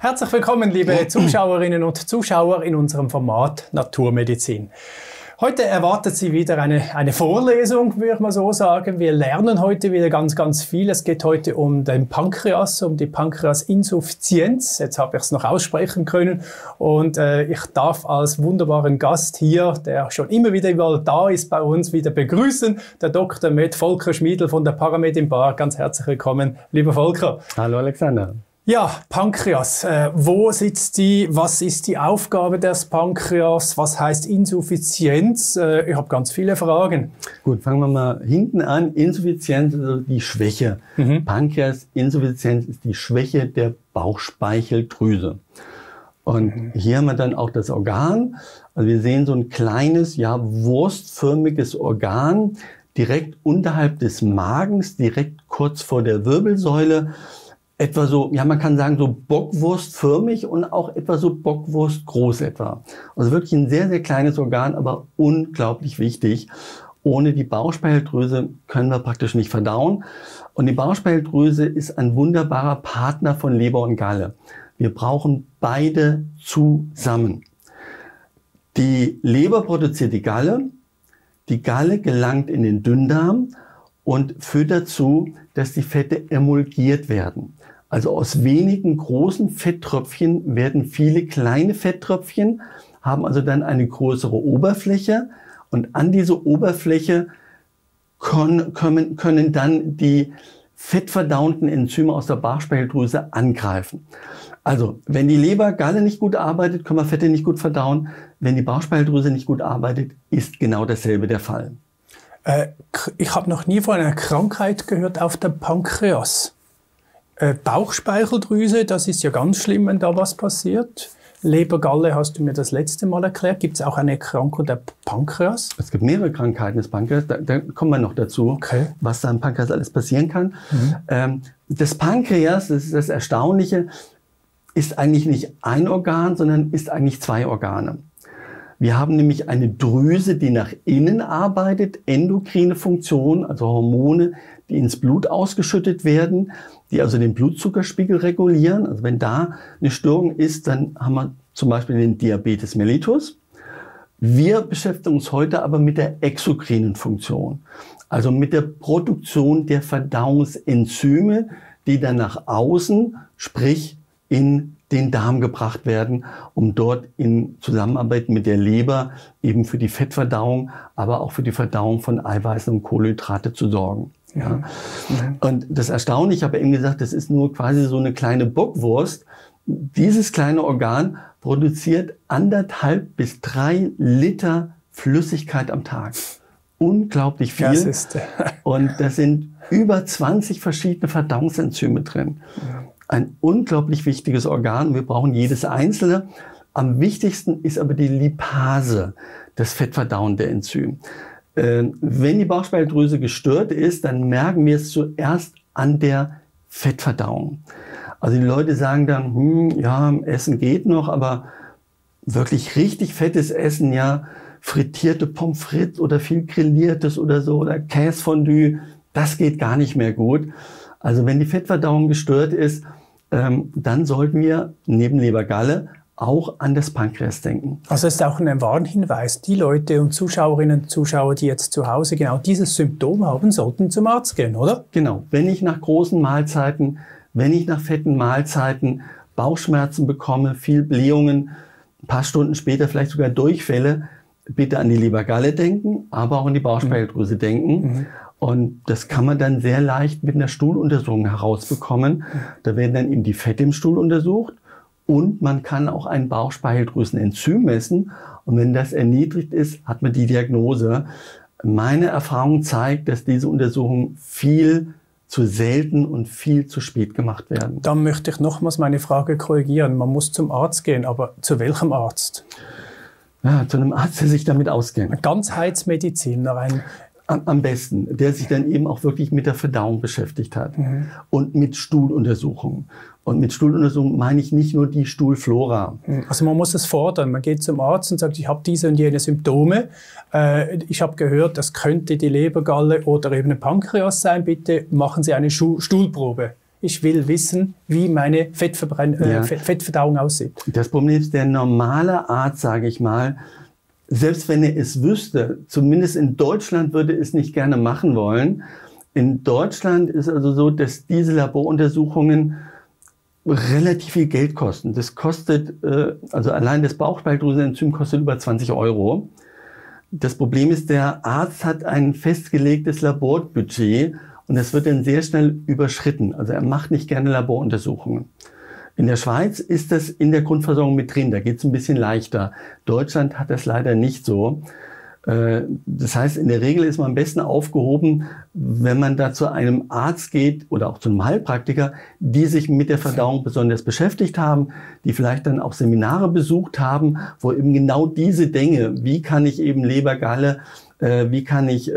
Herzlich willkommen, liebe Zuschauerinnen und Zuschauer in unserem Format Naturmedizin. Heute erwartet Sie wieder eine Vorlesung, würde man so sagen. Wir lernen heute wieder ganz viel. Es geht heute um den Pankreas, um die Pankreasinsuffizienz. Jetzt habe ich es noch aussprechen können. Und ich darf als wunderbaren Gast hier, der schon immer wieder da ist bei uns, wieder begrüßen, der Dr. Med Volker Schmiedl von der Paramed in Bar. Ganz herzlich willkommen, lieber Volker. Hallo Alexander. Ja, Pankreas. Wo sitzt die? Was ist die Aufgabe des Pankreas? Was heißt Insuffizienz? Ich habe ganz viele Fragen. Gut, fangen wir mal hinten an. Insuffizienz ist also die Schwäche. Pankreasinsuffizienz ist die Schwäche der Bauchspeicheldrüse. Und hier haben wir dann auch das Organ. Also wir sehen so ein kleines, ja, wurstförmiges Organ direkt unterhalb des Magens, direkt kurz vor der Wirbelsäule. Etwa so, ja, man kann sagen, so bockwurstförmig und auch etwa so bockwurstgroß etwa. Also wirklich ein sehr, sehr kleines Organ, aber unglaublich wichtig. Ohne die Bauchspeicheldrüse können wir praktisch nicht verdauen. Und die Bauchspeicheldrüse ist ein wunderbarer Partner von Leber und Galle. Wir brauchen beide zusammen. Die Leber produziert die Galle gelangt in den Dünndarm und führt dazu, dass die Fette emulgiert werden. Also aus wenigen großen Fetttröpfchen werden viele kleine Fetttröpfchen, haben also dann eine größere Oberfläche und an diese Oberfläche können dann die fettverdauenden Enzyme aus der Bauchspeicheldrüse angreifen. Also wenn die Leber-Galle nicht gut arbeitet, können wir Fette nicht gut verdauen. Wenn die Bauchspeicheldrüse nicht gut arbeitet, ist genau dasselbe der Fall. Ich habe noch nie von einer Krankheit gehört auf der Pankreas. Bauchspeicheldrüse, das ist ja ganz schlimm, wenn da was passiert. Lebergalle hast du mir das letzte Mal erklärt. Gibt es auch eine Erkrankung der Pankreas? Es gibt mehrere Krankheiten des Pankreas. Da kommen wir noch dazu, okay, was da im Pankreas alles passieren kann. Das Pankreas, das ist das Erstaunliche, ist eigentlich nicht ein Organ, sondern ist eigentlich zwei Organe. Wir haben nämlich eine Drüse, die nach innen arbeitet, endokrine Funktion, also Hormone, die ins Blut ausgeschüttet werden, die also den Blutzuckerspiegel regulieren. Also wenn da eine Störung ist, dann haben wir zum Beispiel den Diabetes mellitus. Wir beschäftigen uns heute aber mit der exokrinen Funktion, also mit der Produktion der Verdauungsenzyme, die dann nach außen, sprich in den Darm gebracht werden, um dort in Zusammenarbeit mit der Leber eben für die Fettverdauung, aber auch für die Verdauung von Eiweißen und Kohlenhydrate zu sorgen. Ja. Und das Erstaunliche, ich habe eben gesagt, das ist nur quasi so eine kleine Bockwurst. Dieses kleine Organ produziert 1,5 bis 3 Liter Flüssigkeit am Tag. Unglaublich viel. Das ist und da sind über 20 verschiedene Verdauungsenzyme drin. Ein unglaublich wichtiges Organ. Wir brauchen jedes einzelne. Am wichtigsten ist aber die Lipase, das fettverdauende Enzym. Wenn die Bauchspeicheldrüse gestört ist, dann merken wir es zuerst an der Fettverdauung. Also die Leute sagen dann, ja, Essen geht noch, aber wirklich richtig fettes Essen, ja, frittierte Pommes frites oder viel Grilliertes oder so oder Käsefondue, das geht gar nicht mehr gut. Also wenn die Fettverdauung gestört ist, dann sollten wir neben Leber-Galle auch an das Pankreas denken. Also es ist auch ein Warnhinweis. Die Leute und Zuschauerinnen und Zuschauer, die jetzt zu Hause genau dieses Symptom haben, sollten zum Arzt gehen, oder? Genau. Wenn ich nach großen Mahlzeiten, wenn ich nach fetten Mahlzeiten Bauchschmerzen bekomme, viel Blähungen, ein paar Stunden später vielleicht sogar Durchfälle, bitte an die Leber-Galle denken, aber auch an die Bauchspeicheldrüse denken. Und das kann man dann sehr leicht mit einer Stuhluntersuchung herausbekommen. Da werden dann eben die Fette im Stuhl untersucht und man kann auch ein Bauchspeicheldrüsenenzym messen. Und wenn das erniedrigt ist, hat man die Diagnose. Meine Erfahrung zeigt, dass diese Untersuchungen viel zu selten und viel zu spät gemacht werden. Dann möchte ich nochmals meine Frage korrigieren. Man muss zum Arzt gehen, aber zu welchem Arzt? Ja, zu einem Arzt, der sich damit auskennt. Ein Ganzheitsmediziner, am besten, der sich dann eben auch wirklich mit der Verdauung beschäftigt hat und mit Stuhluntersuchungen. Und mit Stuhluntersuchungen meine ich nicht nur die Stuhlflora. Also man muss es fordern. Man geht zum Arzt und sagt, ich habe diese und jene Symptome. Ich habe gehört, das könnte die Lebergalle oder eben ein Pankreas sein. Bitte machen Sie eine Stuhlprobe. Ich will wissen, wie meine Fettverdauung aussieht. Das Problem ist, der normale Arzt, sage ich mal, selbst wenn er es wüsste, zumindest in Deutschland würde es nicht gerne machen wollen. In Deutschland ist also so, dass diese Laboruntersuchungen relativ viel Geld kosten. Das kostet, also allein das Bauchspeicheldrüsenenzym kostet über 20 €. Das Problem ist, der Arzt hat ein festgelegtes Laborbudget und das wird dann sehr schnell überschritten. Also er macht nicht gerne Laboruntersuchungen. In der Schweiz ist das in der Grundversorgung mit drin, da geht es ein bisschen leichter. Deutschland hat das leider nicht so. Das heißt, in der Regel ist man am besten aufgehoben, wenn man da zu einem Arzt geht oder auch zu einem Heilpraktiker, die sich mit der Verdauung besonders beschäftigt haben, die vielleicht dann auch Seminare besucht haben, wo eben genau diese Dinge, wie kann ich eben Lebergalle, wie kann ich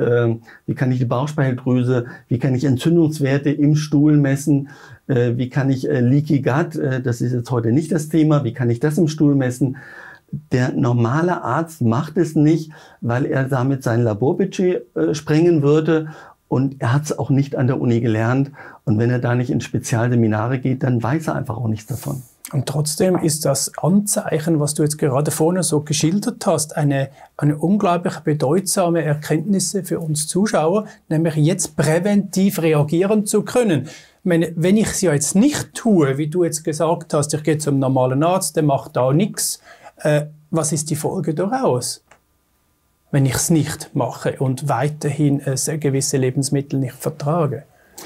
die Bauchspeicheldrüse, wie kann ich Entzündungswerte im Stuhl messen, wie kann ich Leaky Gut, das ist jetzt heute nicht das Thema, wie kann ich das im Stuhl messen. Der normale Arzt macht es nicht, weil er damit sein Laborbudget sprengen würde und er hat es auch nicht an der Uni gelernt. Und wenn er da nicht in Spezialseminare geht, dann weiß er einfach auch nichts davon. Und trotzdem ist das Anzeichen, was du jetzt gerade vorne so geschildert hast, eine unglaublich bedeutsame Erkenntnis für uns Zuschauer, nämlich jetzt präventiv reagieren zu können. Wenn ich es ja jetzt nicht tue, wie du jetzt gesagt hast, ich gehe zum normalen Arzt, der macht da nichts, was ist die Folge daraus, wenn ich es nicht mache und weiterhin gewisse Lebensmittel nicht vertrage?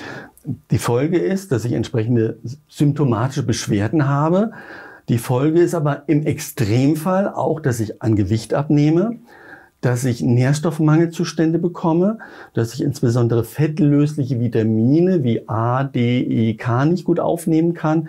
Die Folge ist, dass ich entsprechende symptomatische Beschwerden habe. Die Folge ist aber im Extremfall auch, dass ich an Gewicht abnehme, dass ich Nährstoffmangelzustände bekomme, dass ich insbesondere fettlösliche Vitamine wie A, D, E, K nicht gut aufnehmen kann.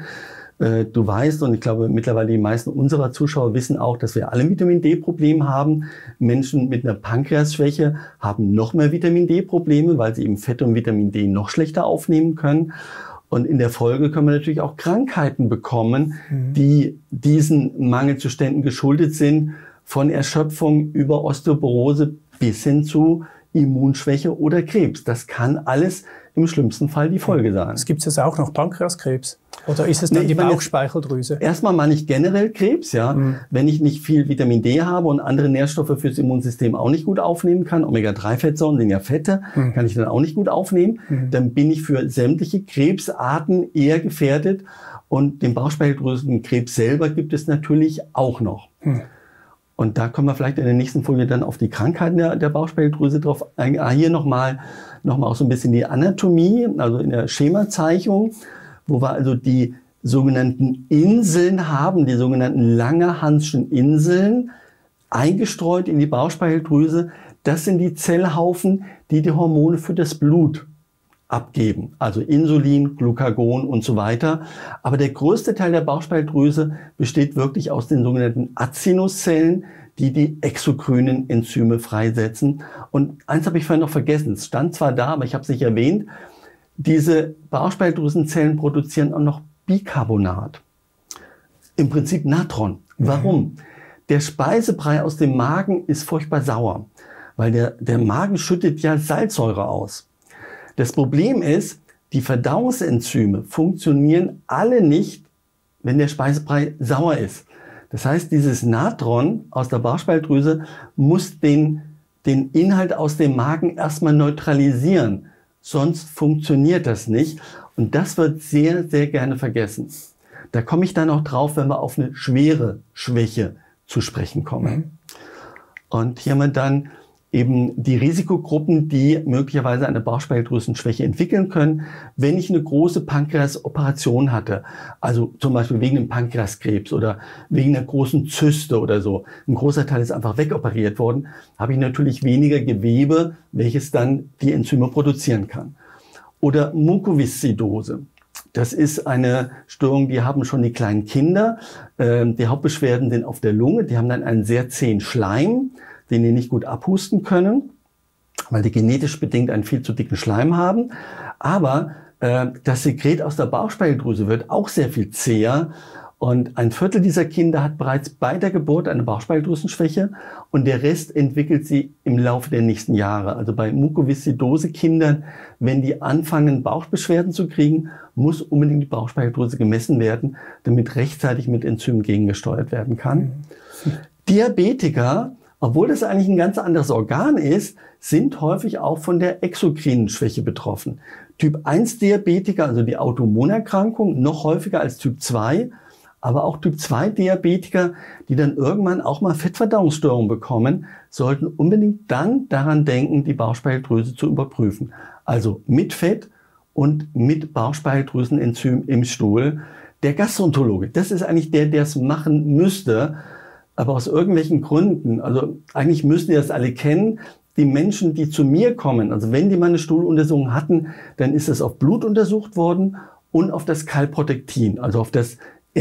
Du weißt, und ich glaube mittlerweile die meisten unserer Zuschauer wissen auch, dass wir alle ein Vitamin-D-Problem haben. Menschen mit einer Pankreasschwäche haben noch mehr Vitamin-D-Probleme, weil sie eben Fett und Vitamin D noch schlechter aufnehmen können. Und in der Folge können wir natürlich auch Krankheiten bekommen, die diesen Mangelzuständen geschuldet sind, von Erschöpfung über Osteoporose bis hin zu Immunschwäche oder Krebs. Das kann alles im schlimmsten Fall die Folge sein. Es gibt jetzt auch noch Pankreaskrebs. Oder ist es dann die Bauchspeicheldrüse? Erstmal meine ich generell Krebs, ja. Wenn ich nicht viel Vitamin D habe und andere Nährstoffe fürs Immunsystem auch nicht gut aufnehmen kann, Omega-3-Fettsäuren sind ja Fette, kann ich dann auch nicht gut aufnehmen, dann bin ich für sämtliche Krebsarten eher gefährdet. Und den Bauchspeicheldrüsenkrebs selber gibt es natürlich auch noch. Und da kommen wir vielleicht in der nächsten Folie dann auf die Krankheiten der Bauchspeicheldrüse drauf ein. Hier nochmal auch so ein bisschen die Anatomie, also in der Schemazeichnung, wo wir also die sogenannten Inseln haben, die sogenannten Langerhanschen Inseln, eingestreut in die Bauchspeicheldrüse. Das sind die Zellhaufen, die die Hormone für das Blut abgeben, also Insulin, Glucagon und so weiter. Aber der größte Teil der Bauchspeicheldrüse besteht wirklich aus den sogenannten Acinuszellen, die die exokrinen Enzyme freisetzen. Und eins habe ich vorhin noch vergessen, es stand zwar da, aber ich habe es nicht erwähnt, diese Bauchspeicheldrüsenzellen produzieren auch noch Bicarbonat, im Prinzip Natron. Warum? Der Speisebrei aus dem Magen ist furchtbar sauer, weil der Magen schüttet ja Salzsäure aus. Das Problem ist, die Verdauungsenzyme funktionieren alle nicht, wenn der Speisebrei sauer ist. Das heißt, dieses Natron aus der Bauchspeicheldrüse muss den Inhalt aus dem Magen erstmal neutralisieren. Sonst funktioniert das nicht. Und das wird sehr, sehr gerne vergessen. Da komme ich dann auch drauf, wenn wir auf eine schwere Schwäche zu sprechen kommen. Und hier haben wir dann eben die Risikogruppen, die möglicherweise eine Bauchspeicheldrüsenschwäche entwickeln können, wenn ich eine große Pankreasoperation hatte. Also zum Beispiel wegen einem Pankreaskrebs oder wegen einer großen Zyste oder so. Ein großer Teil ist einfach wegoperiert worden. Habe ich natürlich weniger Gewebe, welches dann die Enzyme produzieren kann. Oder Mukoviszidose. Das ist eine Störung, die haben schon die kleinen Kinder. Die Hauptbeschwerden sind auf der Lunge. Die haben dann einen sehr zähen Schleim, den die nicht gut abhusten können, weil die genetisch bedingt einen viel zu dicken Schleim haben. Aber das Sekret aus der Bauchspeicheldrüse wird auch sehr viel zäher Und ein Viertel dieser Kinder hat bereits bei der Geburt eine Bauchspeicheldrüsenschwäche und der Rest entwickelt sie im Laufe der nächsten Jahre. Also bei Mukoviszidose-Kindern, wenn die anfangen, Bauchbeschwerden zu kriegen, muss unbedingt die Bauchspeicheldrüse gemessen werden, damit rechtzeitig mit Enzymen gegengesteuert werden kann. Diabetiker, obwohl das eigentlich ein ganz anderes Organ ist, sind häufig auch von der exokrinen Schwäche betroffen. Typ 1 Diabetiker, also die Autoimmunerkrankung, noch häufiger als Typ 2, aber auch Typ 2 Diabetiker, die dann irgendwann auch mal Fettverdauungsstörungen bekommen, sollten unbedingt dann daran denken, die Bauchspeicheldrüse zu überprüfen. Also mit Fett und mit Bauchspeicheldrüsenenzym im Stuhl. Der Gastroenterologe, das ist eigentlich der, der es machen müsste, aber aus irgendwelchen Gründen, also eigentlich müssten die das alle kennen, die Menschen, die zu mir kommen, also wenn die mal eine Stuhluntersuchung hatten, dann ist es auf Blut untersucht worden und auf das Calprotectin, also auf das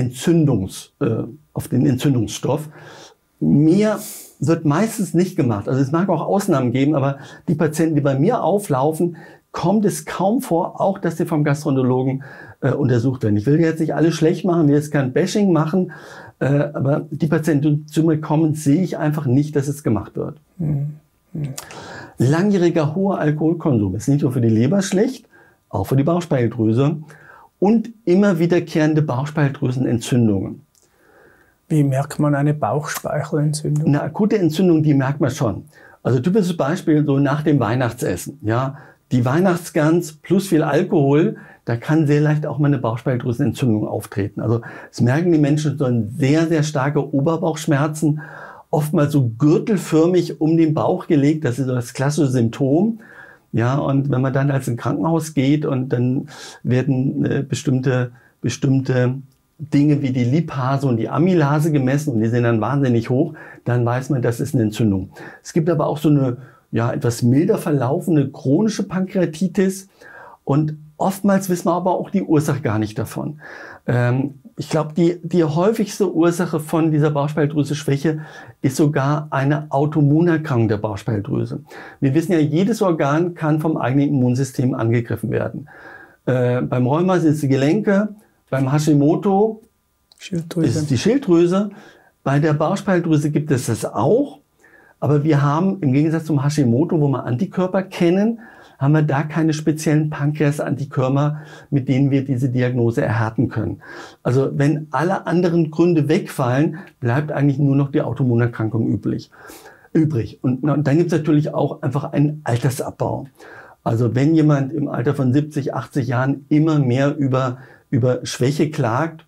auf den Entzündungsstoff. Mehr wird meistens nicht gemacht. Also es mag auch Ausnahmen geben, aber die Patienten, die bei mir auflaufen, kommt es kaum vor, auch dass sie vom Gastroenterologen untersucht werden. Ich will jetzt nicht alles schlecht machen, will jetzt kein Bashing machen, aber die Patienten, die zu mir kommen, sehe ich einfach nicht, dass es gemacht wird. Langjähriger hoher Alkoholkonsum ist nicht nur für die Leber schlecht, auch für die Bauchspeicheldrüse. Und immer wiederkehrende Bauchspeicheldrüsenentzündungen. Wie merkt man eine Bauchspeichelentzündung? Eine akute Entzündung, die merkt man schon. Also typisches Beispiel so nach dem Weihnachtsessen. Ja, die Weihnachtsgans plus viel Alkohol, da kann sehr leicht auch mal eine Bauchspeicheldrüsenentzündung auftreten. Also das merken die Menschen, so ein sehr, sehr starke Oberbauchschmerzen, oftmals so gürtelförmig um den Bauch gelegt. Das ist so das klassische Symptom. Ja, und wenn man dann als ins Krankenhaus geht und dann werden bestimmte Dinge wie die Lipase und die Amylase gemessen und die sind dann wahnsinnig hoch, dann weiß man, das ist eine Entzündung. Es gibt aber auch so eine etwas milder verlaufende chronische Pankreatitis und oftmals wissen wir aber auch die Ursache gar nicht davon. Ich glaube, die häufigste Ursache von dieser Bauchspeicheldrüse-Schwäche ist sogar eine Autoimmunerkrankung der Bauchspeicheldrüse. Wir wissen ja, jedes Organ kann vom eigenen Immunsystem angegriffen werden. Beim Rheuma sind es die Gelenke, beim Hashimoto ist es die Schilddrüse. Bei der Bauchspeicheldrüse gibt es das auch, aber wir haben im Gegensatz zum Hashimoto, wo wir Antikörper kennen, haben wir da keine speziellen Pankreas-Antikörper, mit denen wir diese Diagnose erhärten können. Also wenn alle anderen Gründe wegfallen, bleibt eigentlich nur noch die Autoimmunerkrankung übrig. Und dann gibt es natürlich auch einfach einen Altersabbau. Also wenn jemand im Alter von 70, 80 Jahren immer mehr über Schwäche klagt,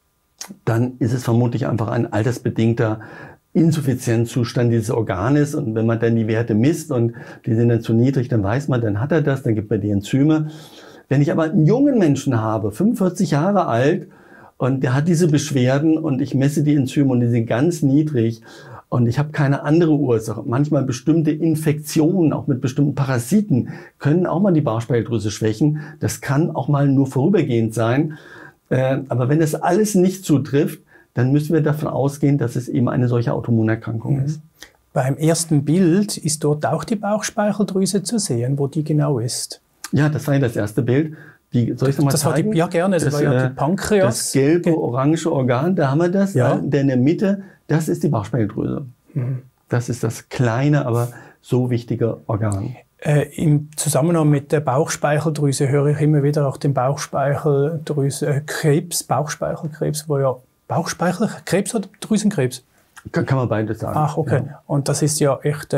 dann ist es vermutlich einfach ein altersbedingter Insuffizienzzustand dieses Organes. Und wenn man dann die Werte misst und die sind dann zu niedrig, dann weiß man, dann hat er das, dann gibt man die Enzyme. Wenn ich aber einen jungen Menschen habe, 45 Jahre alt, und der hat diese Beschwerden und ich messe die Enzyme und die sind ganz niedrig und ich habe keine andere Ursache. Manchmal bestimmte Infektionen, auch mit bestimmten Parasiten, können auch mal die Bauchspeicheldrüse schwächen. Das kann auch mal nur vorübergehend sein. Aber wenn das alles nicht zutrifft, dann müssen wir davon ausgehen, dass es eben eine solche Autoimmunerkrankung ist. Beim ersten Bild ist dort auch die Bauchspeicheldrüse zu sehen, wo die genau ist. Ja, das war ja das erste Bild. Soll ich es nochmal zeigen? Ja, gerne. Das war ja die Pankreas. Das gelbe, orange Organ, da haben wir das. Ja. Der in der Mitte, das ist die Bauchspeicheldrüse. Das ist das kleine, aber so wichtige Organ. Im Zusammenhang mit der Bauchspeicheldrüse höre ich immer wieder auch den Bauchspeicheldrüsenkrebs, Bauchspeicheldkrebs, wo ja Bauchspeicheldrüsenkrebs oder Drüsenkrebs? Kann man beides sagen. Ach, okay. Ja. Und das ist ja echt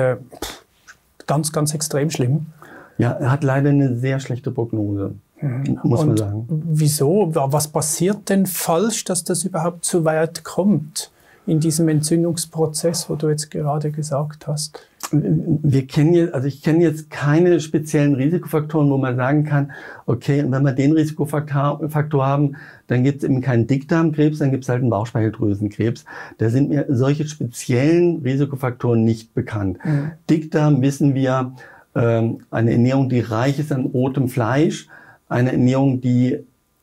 ganz, ganz extrem schlimm. Ja, er hat leider eine sehr schlechte Prognose, muss man sagen. Wieso? Was passiert denn falsch, dass das überhaupt so weit kommt in diesem Entzündungsprozess, wo du jetzt gerade gesagt hast? Ich kenne jetzt keine speziellen Risikofaktoren, wo man sagen kann, okay, wenn wir den Risikofaktor haben, dann gibt es eben keinen Dickdarmkrebs, dann gibt es halt einen Bauchspeicheldrüsenkrebs. Da sind mir solche speziellen Risikofaktoren nicht bekannt. Dickdarm wissen wir, eine Ernährung, die reich ist an rotem Fleisch, eine Ernährung, die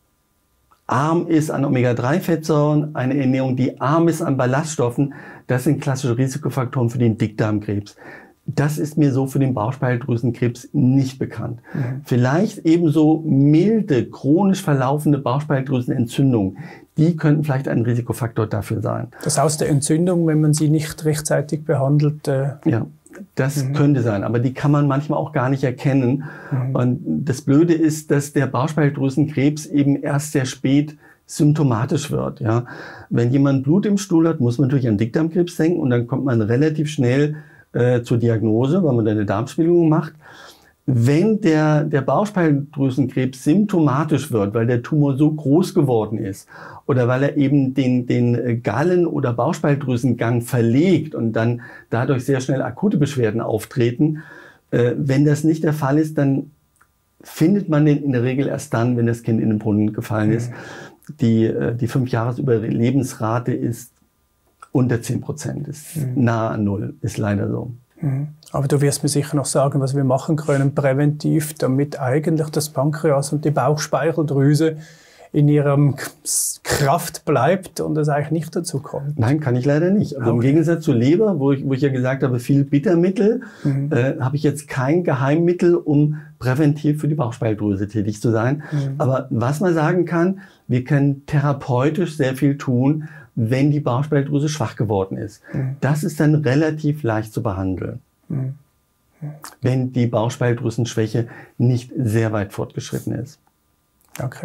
arm ist an Omega-3-Fettsäuren, eine Ernährung, die arm ist an Ballaststoffen, das sind klassische Risikofaktoren für den Dickdarmkrebs. Das ist mir so für den Bauchspeicheldrüsenkrebs nicht bekannt. Vielleicht ebenso milde, chronisch verlaufende Bauchspeicheldrüsenentzündungen, die könnten vielleicht ein Risikofaktor dafür sein. Das heißt, der Entzündung, wenn man sie nicht rechtzeitig behandelt. Ja, das könnte sein, aber die kann man manchmal auch gar nicht erkennen. Und das Blöde ist, dass der Bauchspeicheldrüsenkrebs eben erst sehr spät symptomatisch wird. Ja. Wenn jemand Blut im Stuhl hat, muss man natürlich an Dickdarmkrebs denken und dann kommt man relativ schnell zur Diagnose, weil man dann eine Darmspiegelung macht. Wenn der Bauchspeicheldrüsenkrebs symptomatisch wird, weil der Tumor so groß geworden ist oder weil er eben den Gallen- oder Bauchspeicheldrüsengang verlegt und dann dadurch sehr schnell akute Beschwerden auftreten, wenn das nicht der Fall ist, dann findet man den in der Regel erst dann, wenn das Kind in den Brunnen gefallen ist. Die 5-Jahres-Überlebensrate ist unter 10%, ist nahe an 0, ist leider so. Aber du wirst mir sicher noch sagen, was wir machen können präventiv, damit eigentlich das Pankreas und die Bauchspeicheldrüse in ihrem Kraft bleibt und es eigentlich nicht dazu kommt. Nein, kann ich leider nicht. Also im Gegensatz zur Leber, wo ich ja gesagt habe, viel Bittermittel, habe ich jetzt kein Geheimmittel, um präventiv für die Bauchspeicheldrüse tätig zu sein. Aber was man sagen kann, wir können therapeutisch sehr viel tun, wenn die Bauchspeicheldrüse schwach geworden ist. Das ist dann relativ leicht zu behandeln. Wenn die Bauchspeicheldrüsenschwäche nicht sehr weit fortgeschritten ist. Okay.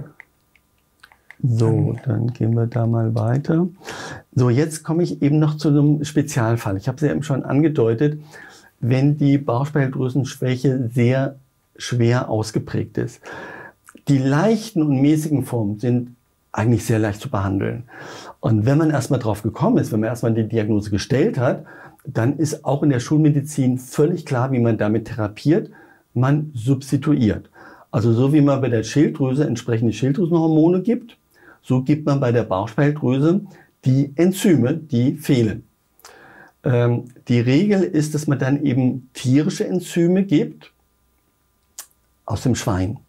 So, dann gehen wir da mal weiter. So, jetzt komme ich eben noch zu einem Spezialfall. Ich habe es ja eben schon angedeutet, wenn die Bauchspeicheldrüsenschwäche sehr schwer ausgeprägt ist. Die leichten und mäßigen Formen sind eigentlich sehr leicht zu behandeln. Und wenn man erstmal drauf gekommen ist, wenn man erstmal die Diagnose gestellt hat, dann ist auch in der Schulmedizin völlig klar, wie man damit therapiert. Man substituiert. Also so wie man bei der Schilddrüse entsprechende Schilddrüsenhormone gibt, so gibt man bei der Bauchspeicheldrüse die Enzyme, die fehlen. Die Regel ist, dass man dann eben tierische Enzyme gibt aus dem Schwein.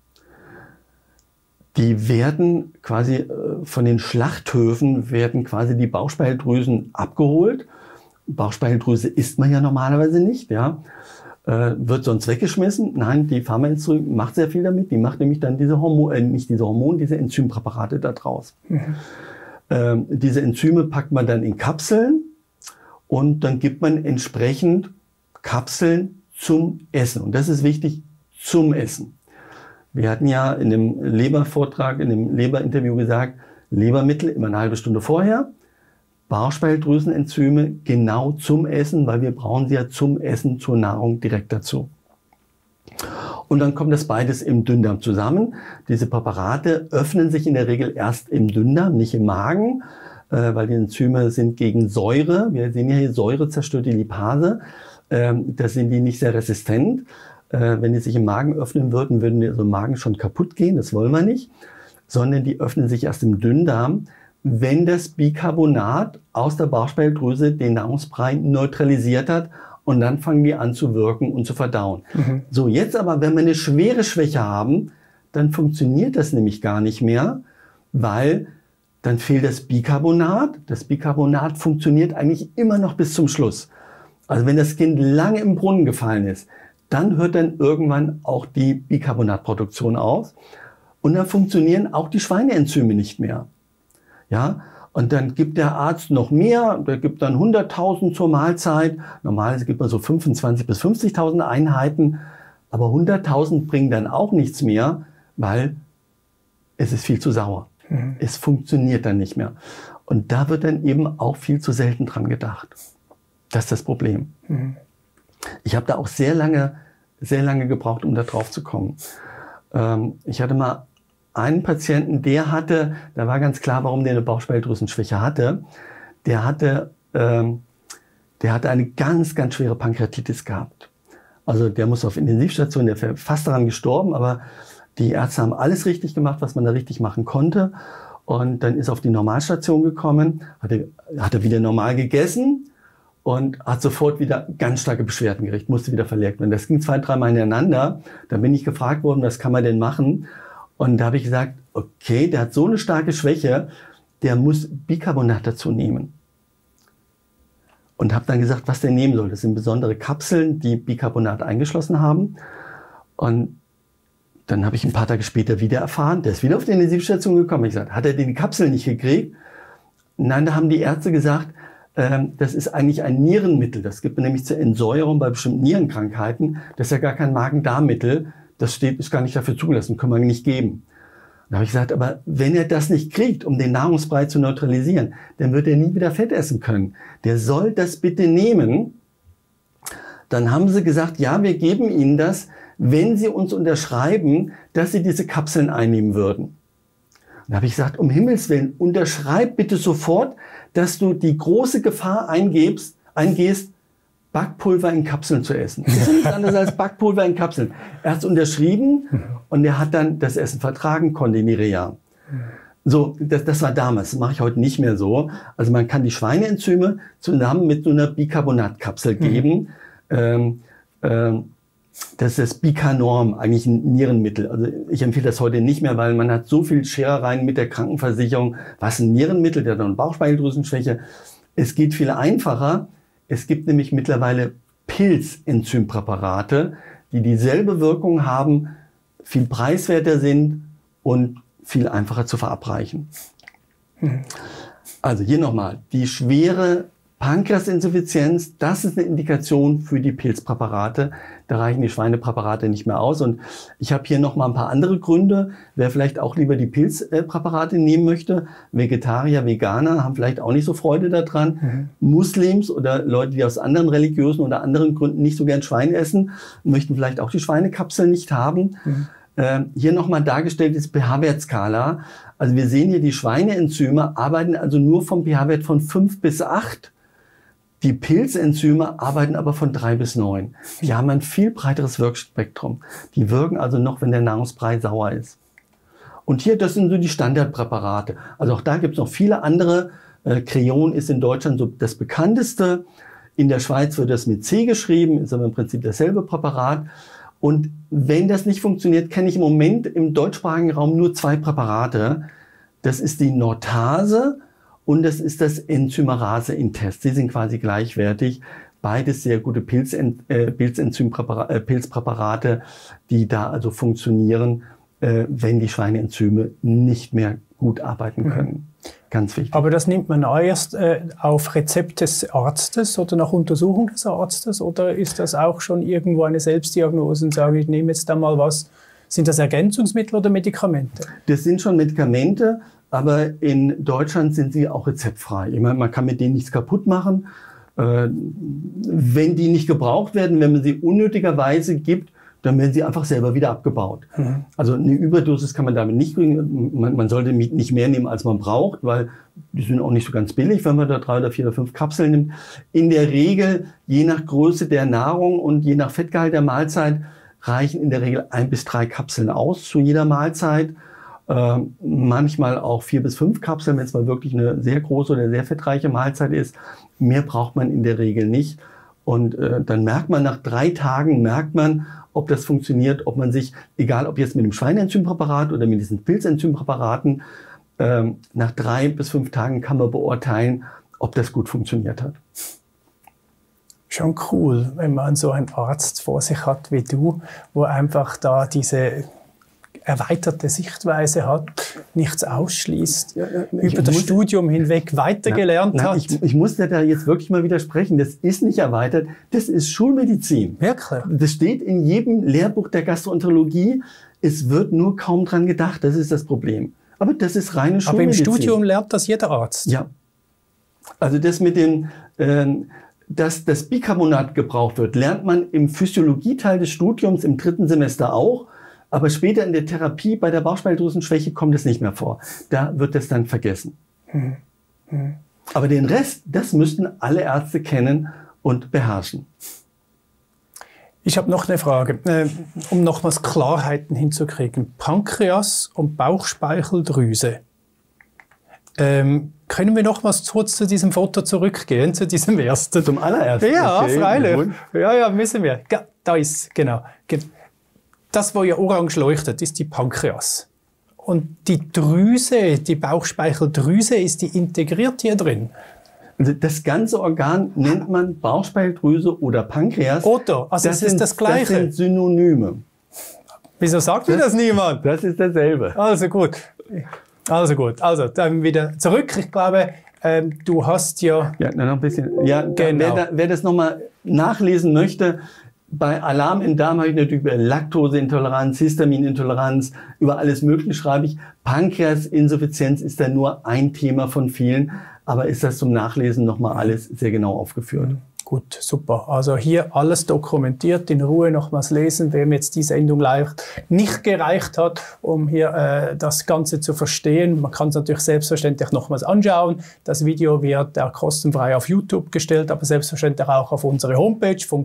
Die werden quasi von den Schlachthöfen, werden quasi die Bauchspeicheldrüsen abgeholt. Bauchspeicheldrüse isst man ja normalerweise nicht, ja. Wird sonst weggeschmissen. Nein, die Pharmaindustrie macht sehr viel damit. Die macht nämlich dann diese diese Enzympräparate da draus. Diese Enzyme packt man dann in Kapseln und dann gibt man entsprechend Kapseln zum Essen. Und das ist wichtig, zum Essen. Wir hatten ja in dem Lebervortrag, in dem Leberinterview gesagt, Lebermittel immer eine halbe Stunde vorher. Bauchspeicheldrüsenenzyme genau zum Essen, weil wir brauchen sie ja zum Essen, zur Nahrung direkt dazu. Und dann kommt das beides im Dünndarm zusammen. Diese Präparate öffnen sich in der Regel erst im Dünndarm, nicht im Magen, weil die Enzyme sind gegen Säure. Wir sehen ja hier, Säure zerstört die Lipase. Da sind die nicht sehr resistent. Wenn die sich im Magen öffnen würden, würden die also im Magen schon kaputt gehen. Das wollen wir nicht. Sondern die öffnen sich erst im Dünndarm, wenn das Bicarbonat aus der Bauchspeicheldrüse den Nahrungsbrei neutralisiert hat und dann fangen die an zu wirken und zu verdauen. So, jetzt aber, wenn wir eine schwere Schwäche haben, dann funktioniert das nämlich gar nicht mehr, weil dann fehlt das Bicarbonat. Das Bicarbonat funktioniert eigentlich immer noch bis zum Schluss. Also wenn das Kind lange im Brunnen gefallen ist, dann hört dann irgendwann auch die Bicarbonatproduktion auf und dann funktionieren auch die Schweineenzyme nicht mehr. Ja, und dann gibt der Arzt noch mehr, der gibt dann 100.000 zur Mahlzeit. Normalerweise gibt man so 25.000 bis 50.000 Einheiten, aber 100.000 bringen dann auch nichts mehr, weil es ist viel zu sauer. Es funktioniert dann nicht mehr. Und da wird dann eben auch viel zu selten dran gedacht. Das ist das Problem. Ich habe da auch sehr lange gebraucht, um da drauf zu kommen. Ich hatte mal einen Patienten, da war ganz klar, warum der eine Bauchspeicheldrüsenschwäche hatte. Der hatte eine ganz, ganz schwere Pankreatitis gehabt. Also der muss auf Intensivstation, der wäre fast daran gestorben, aber die Ärzte haben alles richtig gemacht, was man da richtig machen konnte. Und dann ist er auf die Normalstation gekommen, hat er wieder normal gegessen und hat sofort wieder ganz starke Beschwerden gekriegt, musste wieder verlegt werden. Das ging 2-3 Mal hintereinander. Dann bin ich gefragt worden, was kann man denn machen? Und da habe ich gesagt, okay, der hat so eine starke Schwäche, der muss Bicarbonat dazu nehmen. und habe dann gesagt, was der nehmen soll. Das sind besondere Kapseln, die Bicarbonat eingeschlossen haben. Und dann habe ich ein paar Tage später wieder erfahren, der ist wieder auf die Intensivstation gekommen. Ich gesagt, hat er die Kapseln nicht gekriegt? Nein, da haben die Ärzte gesagt, das ist eigentlich ein Nierenmittel. Das gibt man nämlich zur Entsäuerung bei bestimmten Nierenkrankheiten. Das ist ja gar kein Magen-Darm-Mittel. Das ist gar nicht dafür zugelassen, können wir nicht geben. Da habe ich gesagt, aber wenn er das nicht kriegt, um den Nahrungsbrei zu neutralisieren, dann wird er nie wieder Fett essen können. Der soll das bitte nehmen. Dann haben sie gesagt, ja, wir geben Ihnen das, wenn Sie uns unterschreiben, dass Sie diese Kapseln einnehmen würden. Da habe ich gesagt, um Himmels Willen, unterschreib bitte sofort, dass du die große Gefahr eingehst, Backpulver in Kapseln zu essen. Das ist nichts anderes als Backpulver in Kapseln. Er hat es unterschrieben und er hat dann das Essen vertragen, konnte in die Reha. So, das war damals, das mache ich heute nicht mehr so. Also man kann die Schweineenzyme zusammen mit so einer Bicarbonatkapsel geben. Das ist das Bicanorm, eigentlich ein Nierenmittel. Also ich empfehle das heute nicht mehr, weil man hat so viel Scherereien mit der Krankenversicherung. Was ein Nierenmittel, der hat eine Bauchspeicheldrüsenschwäche. Es geht viel einfacher. Es gibt nämlich mittlerweile Pilzenzympräparate, die dieselbe Wirkung haben, viel preiswerter sind und viel einfacher zu verabreichen. Also hier nochmal, die schwere Pankreasinsuffizienz, das ist eine Indikation für die Pilzpräparate. Da reichen die Schweinepräparate nicht mehr aus. Und ich habe hier noch mal ein paar andere Gründe. Wer vielleicht auch lieber die Pilzpräparate nehmen möchte, Vegetarier, Veganer haben vielleicht auch nicht so Freude daran. Muslims oder Leute, die aus anderen religiösen oder anderen Gründen nicht so gern Schwein essen, möchten vielleicht auch die Schweinekapsel nicht haben. Hier nochmal dargestellt ist pH-Wert-Skala. Also wir sehen hier, die Schweineenzyme arbeiten also nur vom pH-Wert von 5 bis 8. Die Pilzenzyme arbeiten aber von 3 bis 9. Die haben ein viel breiteres Wirkspektrum. Die wirken also noch, wenn der Nahrungsbrei sauer ist. Und hier, das sind so die Standardpräparate. Also auch da gibt es noch viele andere. Creon ist in Deutschland so das bekannteste. In der Schweiz wird das mit C geschrieben, ist aber im Prinzip dasselbe Präparat. Und wenn das nicht funktioniert, kenne ich im Moment im deutschsprachigen Raum nur 2 Präparate. Das ist die Nortase und das ist das Enzymerase-Intest. Sie sind quasi gleichwertig. Beides sehr gute Pilzpräparate, die da also funktionieren, wenn die Schweineenzyme nicht mehr gut arbeiten können. Ganz wichtig. Aber das nimmt man erst auf Rezept des Arztes oder nach Untersuchung des Arztes? Oder ist das auch schon irgendwo eine Selbstdiagnose und sage, ich nehme jetzt da mal was? Sind das Ergänzungsmittel oder Medikamente? Das sind schon Medikamente, aber in Deutschland sind sie auch rezeptfrei. Ich meine, man kann mit denen nichts kaputt machen. Wenn die nicht gebraucht werden, wenn man sie unnötigerweise gibt, dann werden sie einfach selber wieder abgebaut. Also eine Überdosis kann man damit nicht kriegen. Man sollte nicht mehr nehmen, als man braucht, weil die sind auch nicht so ganz billig, wenn man da 3 oder 4 oder 5 Kapseln nimmt. In der Regel, je nach Größe der Nahrung und je nach Fettgehalt der Mahlzeit, reichen in der Regel 1 bis 3 Kapseln aus zu jeder Mahlzeit. Manchmal auch 4 bis 5 Kapseln, wenn es mal wirklich eine sehr große oder sehr fettreiche Mahlzeit ist. Mehr braucht man in der Regel nicht. Und dann merkt man, nach 3 Tagen merkt man, ob das funktioniert, ob man sich, egal ob jetzt mit dem Schweineenzympräparat oder mit diesen Pilzenzympräparaten, nach 3 bis 5 Tagen kann man beurteilen, ob das gut funktioniert hat. Schon cool, wenn man so einen Arzt vor sich hat wie du, wo einfach da diese erweiterte Sichtweise hat, nichts ausschließt, über das Studium hinweg weitergelernt hat. Ich muss dir da jetzt wirklich mal widersprechen. Das ist nicht erweitert, das ist Schulmedizin. Wirklich? Das steht in jedem Lehrbuch der Gastroenterologie. Es wird nur kaum dran gedacht, das ist das Problem. Aber das ist reine Schulmedizin. Aber im Studium lernt das jeder Arzt? Ja. Also das mit dem, dass das Bicarbonat gebraucht wird, lernt man im Physiologieteil des Studiums im 3. Semester auch. Aber später in der Therapie bei der Bauchspeicheldrüsenschwäche kommt es nicht mehr vor. Da wird es dann vergessen. Aber den Rest, das müssten alle Ärzte kennen und beherrschen. Ich habe noch eine Frage, um nochmals Klarheiten hinzukriegen. Pankreas und Bauchspeicheldrüse. Können wir nochmals kurz zu diesem Foto zurückgehen, zu diesem ersten? Zum allerersten? Ja, okay, freilich. Ja, müssen wir. Ja, da ist, genau. Das, was ja orange leuchtet, ist die Pankreas. Und die Drüse, die Bauchspeicheldrüse, ist die integriert hier drin? Das ganze Organ nennt man Bauchspeicheldrüse oder Pankreas. Otto, also das ist das Gleiche. Das sind Synonyme. Wieso sagt mir das niemand? Das ist dasselbe. Also gut. Also dann wieder zurück. Ich glaube, du hast ja... Ja, noch ein bisschen. Ja, genau. Wer das nochmal nachlesen möchte, bei Alarm im Darm habe ich natürlich über Laktoseintoleranz, Histaminintoleranz, über alles Mögliche schreibe ich. Pankreasinsuffizienz ist da nur ein Thema von vielen, aber ist das zum Nachlesen nochmal alles sehr genau aufgeführt. Gut, super. Also hier alles dokumentiert, in Ruhe nochmals lesen, wem jetzt die Sendung nicht gereicht hat, um hier das Ganze zu verstehen. Man kann es natürlich selbstverständlich nochmals anschauen. Das Video wird auch kostenfrei auf YouTube gestellt, aber selbstverständlich auch auf unsere Homepage von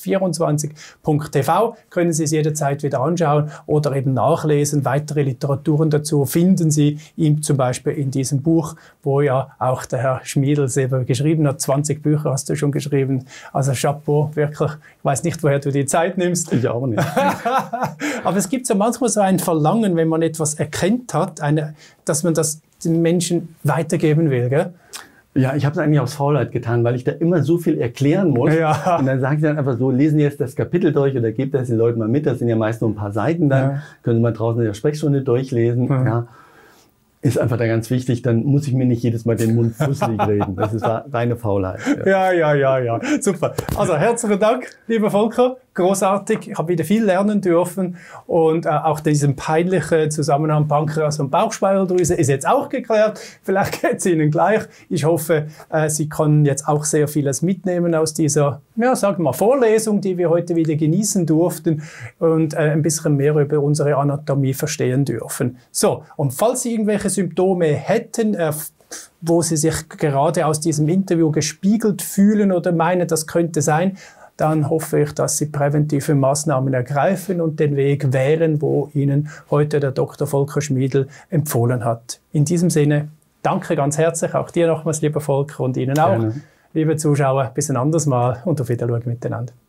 qs24.tv. Können Sie es jederzeit wieder anschauen oder eben nachlesen. Weitere Literaturen dazu finden Sie zum Beispiel in diesem Buch, wo ja auch der Herr Schmiedl selber geschrieben hat. 20 Bücher hast du schon geschrieben. Also Chapeau, wirklich. Ich weiß nicht, woher du die Zeit nimmst. Ich auch nicht. Aber es gibt so manchmal so ein Verlangen, wenn man etwas erkannt hat, dass man das den Menschen weitergeben will, gell? Ja, ich habe es eigentlich aus Faulheit getan, weil ich da immer so viel erklären muss. Ja. Und dann sage ich dann einfach so, lesen Sie jetzt das Kapitel durch oder gebt das den Leuten mal mit. Das sind ja meist nur ein paar Seiten dann. Ja. Können Sie mal draußen in der Sprechstunde durchlesen. Ja. Ist einfach da ganz wichtig, dann muss ich mir nicht jedes Mal den Mund fusselig reden. Das ist reine Faulheit. Ja. Super. Also herzlichen Dank, lieber Volker. Großartig. Ich habe wieder viel lernen dürfen. Und auch diesen peinlichen Zusammenhang Pankreas und Bauchspeicheldrüse ist jetzt auch geklärt. Vielleicht geht es Ihnen gleich. Ich hoffe, Sie können jetzt auch sehr vieles mitnehmen aus dieser, sagen wir mal, Vorlesung, die wir heute wieder genießen durften und ein bisschen mehr über unsere Anatomie verstehen dürfen. So, und falls Sie irgendwelche Symptome hätten, wo Sie sich gerade aus diesem Interview gespiegelt fühlen oder meinen, das könnte sein, dann hoffe ich, dass Sie präventive Maßnahmen ergreifen und den Weg wählen, wo Ihnen heute der Dr. Volker Schmiedl empfohlen hat. In diesem Sinne, danke ganz herzlich, auch dir nochmals, lieber Volker, und Ihnen auch, liebe Zuschauer, bis ein anderes Mal und auf Wiedersehen miteinander.